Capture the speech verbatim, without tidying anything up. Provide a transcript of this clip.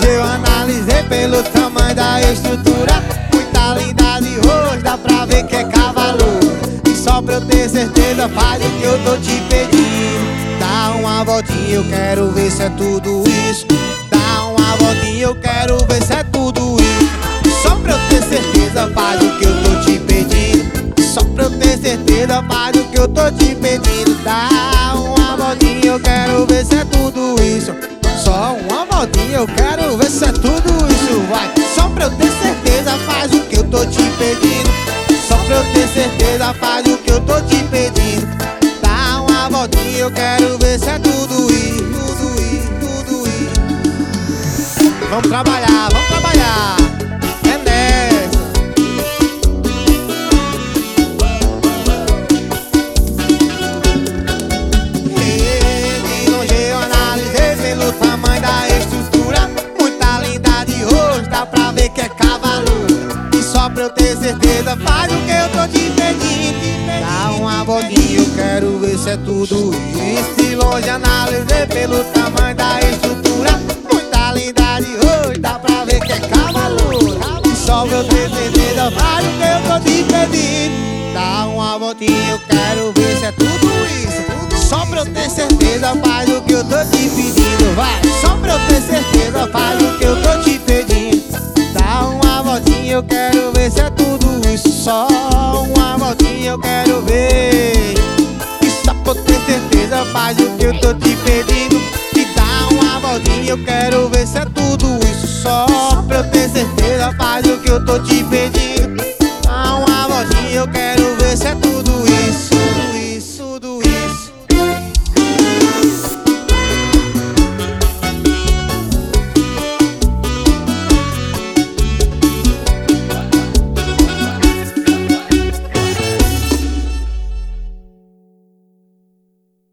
longe eu analisei pelo tamanho da estrutura. Muita linda de hoje, dá pra ver que é cavalo. E só pra eu ter certeza, faz o que eu tô te pedindo. Dá uma voltinha, eu quero ver se é tudo isso. Dá uma voltinha, eu quero ver se é tudo isso. Só pra eu ter certeza, faz o que eu tô te pedindo. Só pra eu ter certeza, faz o que eu tô te pedindo. Dá uma voltinha, eu quero ver se é tudo isso. Só uma voltinha, eu quero ver se é tudo isso. Vai, só pra eu ter certeza, faz o que eu tô te pedindo. Só pra eu ter certeza, faz o que eu tô te pedindo. Dá uma voltinha, eu quero ver se é tudo isso. Tudo isso, tudo isso. Vamos trabalhar, vamos trabalhar. É nessa. De longe eu analisei pelo tamanho da estrutura. Muita linda de rosto, dá pra ver que é cavalo. E só pra eu ter certeza, faz o que eu tô te pedindo. Dá uma voltinha, eu quero ver se é tudo isso. De longe analisei pelo tamanho da estrutura. Muita linda de rosto, dá pra ver que é cavalo. E só pra eu ter certeza, faz o que eu tô te pedindo. Dá uma voltinha, eu quero ver se é tudo isso. Só pra eu ter certeza, faz o que eu tô te pedindo. Vai, só pra eu ter certeza, faz o que eu tô te pedindo. Dá uma voltinha, eu quero ver se é tudo isso. Só uma voltinha, eu quero ver. E só pra eu ter certeza, faz o que eu tô te pedindo. E dá uma voltinha, eu quero ver se é tudo isso. Só pra eu ter certeza, faz o que eu tô te pedindo.